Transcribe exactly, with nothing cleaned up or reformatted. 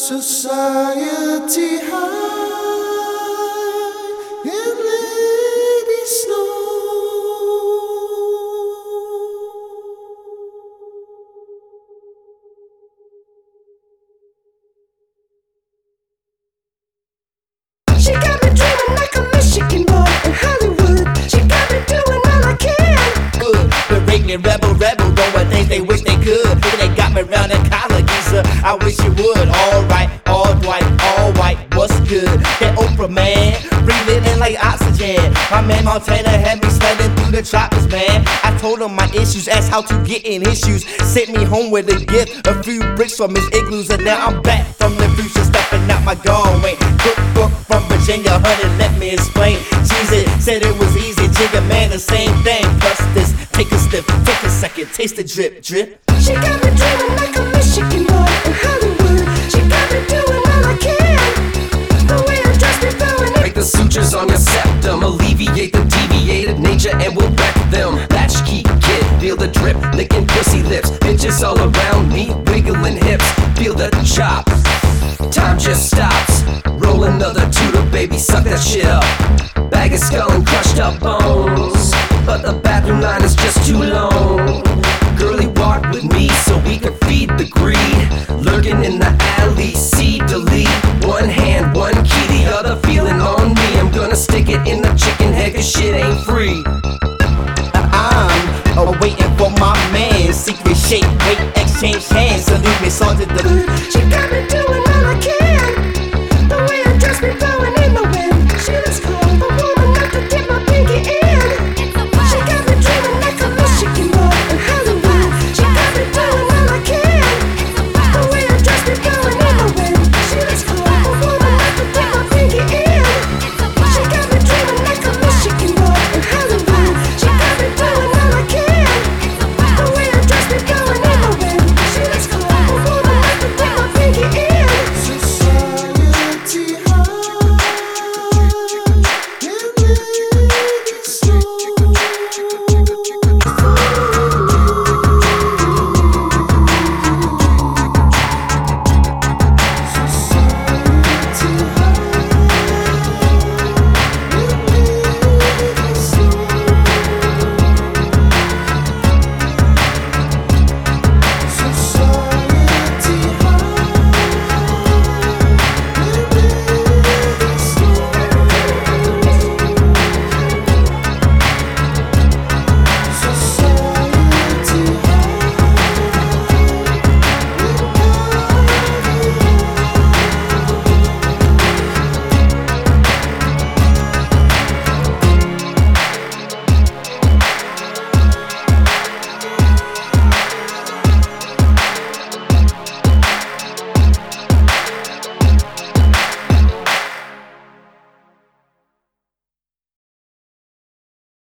Society high in Lady Snow. She got me dreaming like a Michigan boy in Hollywood. She got me doing all I can. Good, berating rebel, rebel, doing things they wish they could. They got me round in collar, geezer. I wish you would. All right, all white, all white. What's good? That Oprah man, breathing in like oxygen. My man Montana had me sledding through the tropics, man. I told him my issues, asked how to get in his shoes. Sent me home with a gift, a few bricks from his igloos, and now I'm back from the future, stepping out my Galway. Cookbook from Virginia, honey, let me explain. Jesus said it was easy, jigga man, the same thing. Plus this, take a step, take a second, taste the drip, drip. She got me dreaming like a Michigan boy in Hollywood. She got me doing all I can. The way I dress me throwing it. Break the sutures on your septum, alleviate the deviated nature and we'll wreck them. Latchkey kid, feel the drip, licking pussy lips. Bitches all around me, wiggling hips. Feel the chop, time just stops. Roll another Tudor, baby, suck that shit up. Bag of skull and crushed up bones, but the bathroom line is just too long. Girlie, walk with me so we can feed the greed. Lurking in the alley, see, delete. One hand, one key, the other feeling on me. I'm gonna stick it in the chicken head, cause shit ain't free. I'm uh, waiting for my man. Secret shape, weight, exchange hands. Salute me, salted the. She got